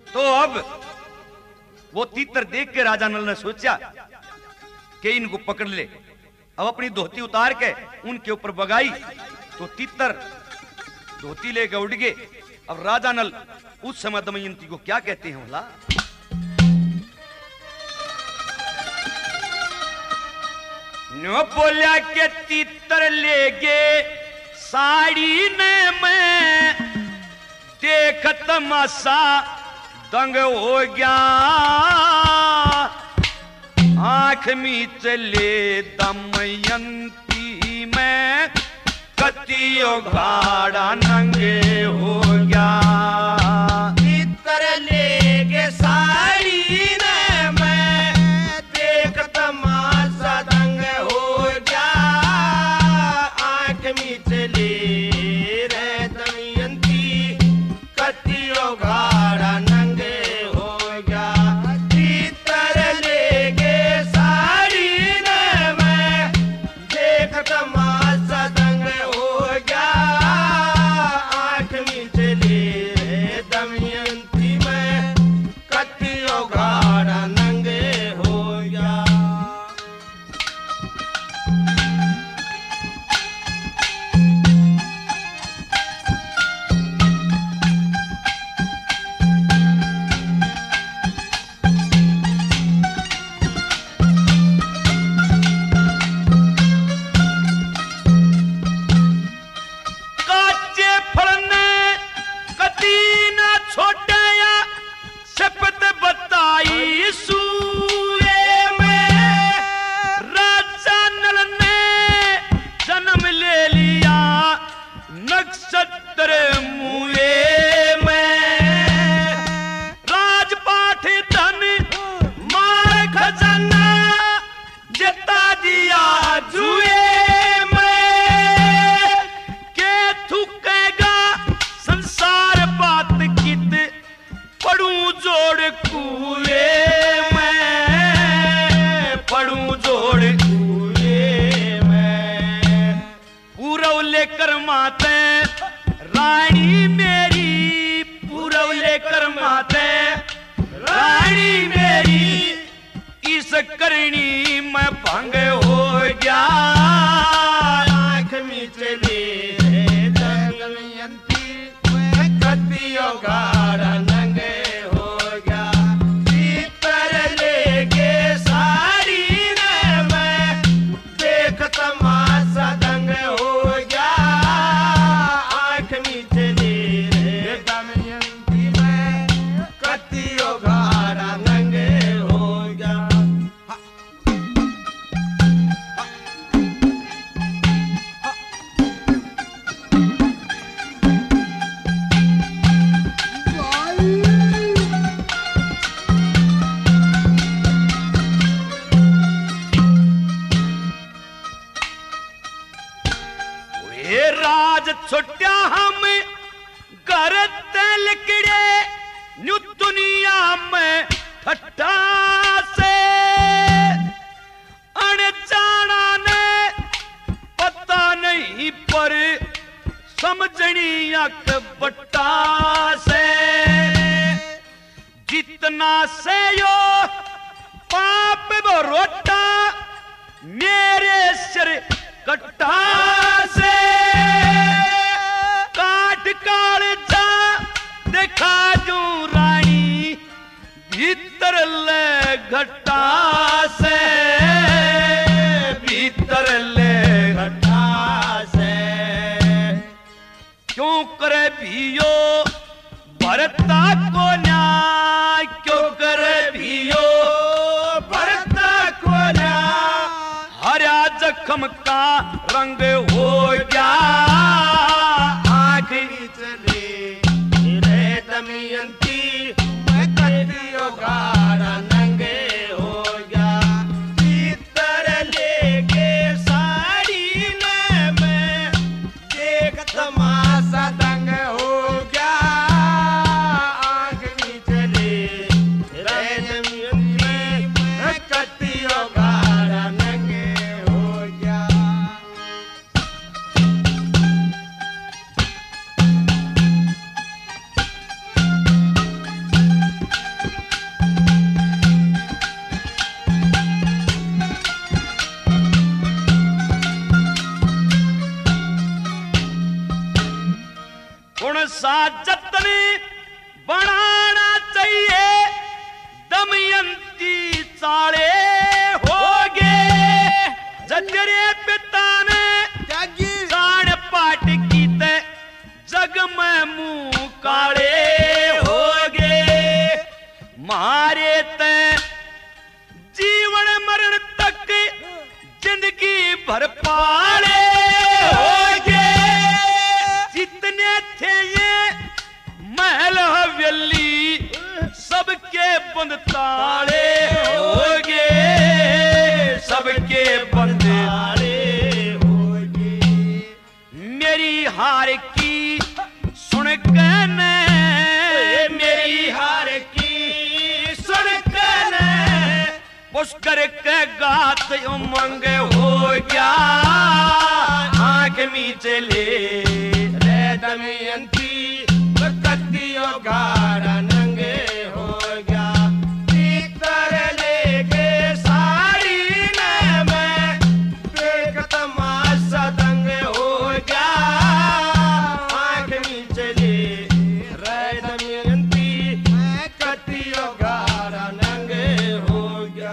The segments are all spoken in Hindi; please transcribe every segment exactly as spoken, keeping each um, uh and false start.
तो अब वो तीतर देख के राजा नल ने सोचा कि इनको पकड़ ले। अब अपनी धोती उतार के उनके ऊपर बगाई तो तीतर धोती लेके उड़ गए। अब राजा नल उस समय दमयंती को क्या कहते हैं बोला, नो बोला के तीतर ले गे साड़ी ने मैं देख तमाशा दंग हो गया, आंख में चले दमयंती में कतियो घाड़ा नंगे हो गया। तीतर ले गे साड़ी ने मैं देख तमाशा दंग हो गया, आंख में चले रे दमयंती कतियो घाड़ा नंगे हो गया। तीतर ले गे साड़ी ने मैं देख तमाशा दंग हो गया, आंख में चले रे दमयंती में कतियो घाड़ा नंगे हो गया। काचे फलने कती ना छोटे या शपथ बताई सूए में, राजा नल ने जन्म ले लिया नक्षत्र मुए में, राजपाठ धन मार खजाना जिता दिया जुए में, के थूकेगा संसार बात कित पड़ू जोड़ कुएं में, पड़ू जोड़ कुएं में। पूरव लेकर माते रानी मेरी, पूरव लेकर माते रानी मेरी, इस करनी में भंग हो गया, आंख में चले रे दमयंती में कतियो घाड़ा नंगे हो गया। तीतर ले गे साड़ी ने मैं देख तमाशा दंग हो गया, आंख में चले रे दमयंती में कतियो घाड़ा नंगे हो गया। वे राज छोट्या हम घर तलकड़े न्यू दुनिया में ठट्ठा से, अनजाना ने पता नहीं पर समझनी अक बट्टा से, जितना से यो पाप बरोटा मेरे सिर कट्टा से, काट काल जा देखा जू रानी भीतर ले घट्टा से, भीतर ले घटा से क्यों करे भियो भरता को न्याय, क्यों करे भियो भरता को ना हरा जख्म का रंग हो गया, आँख आंख चले रे दमयंती में कतियो घाड़ा नंगे हो गया। तीतर ले गे साड़ी ने मैं देख तमाशा दंग हो गया, आंख में चले रे दमयंती में कतियो घाड़ा नंगे हो गया। सा जतन बनाना चाहिए, दमयंती चाले होगे। जजरे पिता ने साण पाट की ते जग में मुंह काले होगे। मारे ते जीवन मरण तक जिंदगी भर पाले होगे। जितने थे ये महल हवेली सबके बंद ताले होगे, सबके बंद ताले होगे। मेरी हार की सुन के ने, मेरी हार की सुन के ने पुष्कर के गात उमंग हो गया। आंख मीचे ले रे दमयंती कत्तियों गारा नंगे हो गया। तीतर लेके साड़ी ने मैं देख तमाशा दंग हो गया। आंख नीचे ले रे दमयंती कत्तियों गारा नंगे हो गया।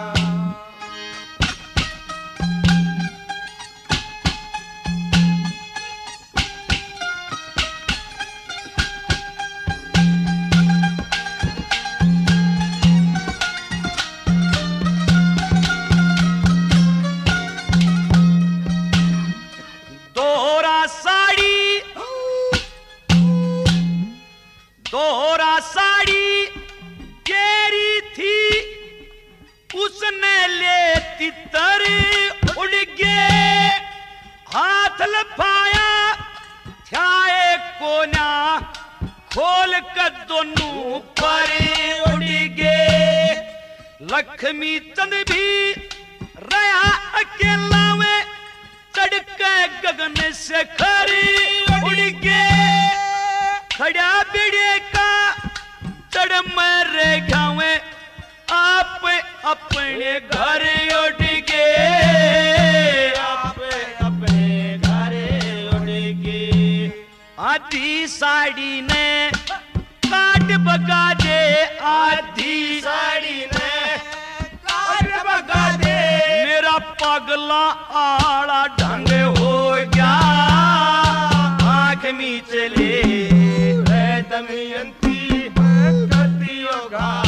दोहरा साड़ी केरी थी उसने ले तितर उड़ गए। हाथ लफाया छाए कोना खोल कर दोनों पर उड़ गए। लक्ष्मी चंद भी रहा अकेला में चढ़ के गगन से खरी उड़ गए। खड़ा बेड़े का चढ़ मर गावे आप अपने घर उठ गए, आप अपने घर उठ गए। आधी साड़ी ने काट बगा दे, आधी साड़ी ने काट बगा दे। मेरा पगला आड़ा ढंग हो गया। आंख मीच ले दमयंती कत्तियों गारा